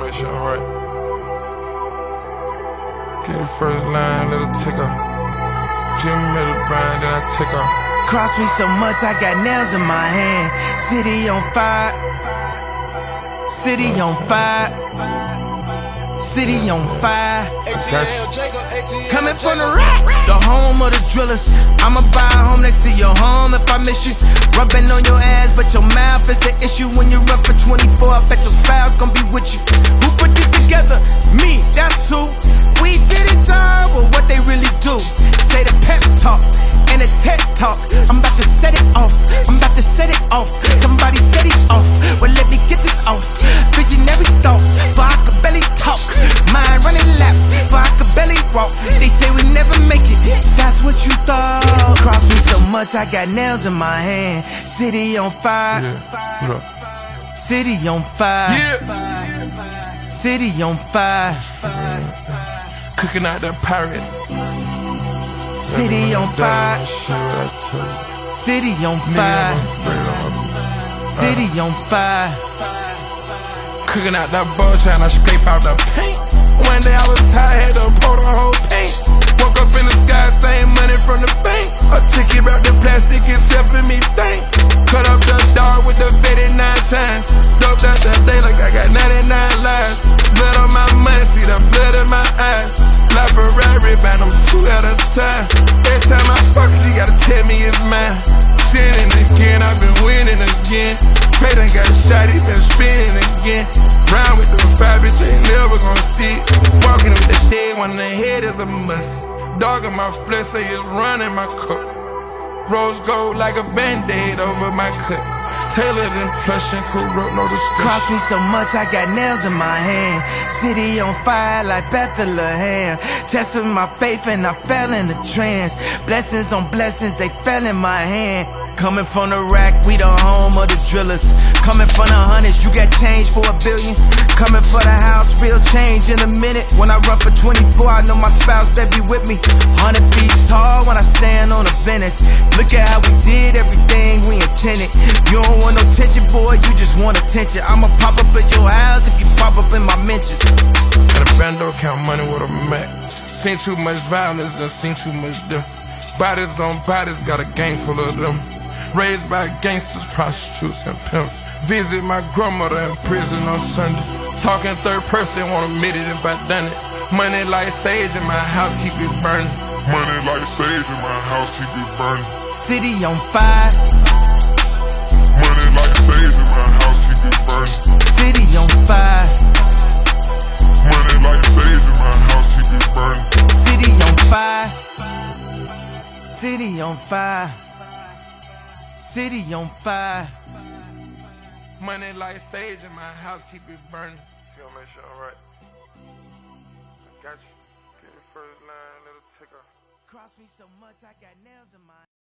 make sure I'm right. Get the first line, let it tick up. Jimmy Middle Brian, then I tick up. Cross me so much, I got nails in my hand. City on fire. City on fire. City on fire. Coming from the rack, the home of the drillers. I'ma buy a home next to your home if I miss you. Rubbing on your ass, but your mouth is the issue. When you run for 24, I bet your spouse gon' be with you. Who put this together? Me, that's who. We did it all, but what they really do? Say the pep talk and the tech talk. I'm about to set it off. I'm about to set it off. Somebody set it off. Well, let me get this off. Visionary thoughts, for I could barely talk. Mind running laps, for I could barely walk. They say we never make it. That's what you thought. Cross me so much, I got nails in my hand. City on fire. Yeah, what up? City on fire. Yeah. City on fire. Cooking out that pirate. City on fire. City on fire. City on fire. Cooking out that bull, trying to scrape out the paint. One day I was high, had to pour the whole paint. Woke up in the sky, same money from the bank. A ticket wrapped in plastic, it's helping me think. Cut up the dog with the fitted 9 times. Doped out that day like I got 99 lives. Blood on my money, see the blood in my eyes. Fly Ferrari, bound them 2 at a time. Every time I fuck you gotta tell me it's mine. Sinning again, I've been winning again. Pray done got shot, he been spinning again. Round with the 5, bitch, ain't never gonna see it. Walking with the dead one in the head is a must. Dog in my flesh, say it's running my cup. Rose gold like a band-aid over my cut. Tailored in plush and cool rope, no discussion. Cross me so much, I got nails in my hand. City on fire like Bethlehem. Testing my faith and I fell in a trance. Blessings on blessings, they fell in my hand. Coming from the rack, we the home of the drillers. Coming from the hundreds, you got change for $1 billion. Coming for the house, real change in a minute. When I run for 24, I know my spouse better be with me. 100 feet tall when I stand on the Venice. Look at how we did everything we intended. You don't want no tension, boy, you just want attention. I'ma pop up at your house if you pop up in my mentions. Got a bando, count money with a Mac. Seen too much violence, done seen too much them. Bodies on bodies, got a gang full of them. Raised by gangsters, prostitutes, and pimps. Visit my grandmother in prison on Sunday. Talking third person, won't admit it if I done it. Money like sage in my house, keep it burning. Money like sage in my house, keep it burning. City on fire. Money like sage in my house, keep it burning. City on fire. Money like sage in my house, keep it burning. City on fire. City on fire. City on fire. Money like sage in my house, keep it burning. You gotta make sure I'm right. I got you. Get the first line, let it tick up. Cross me so much, I got nails in my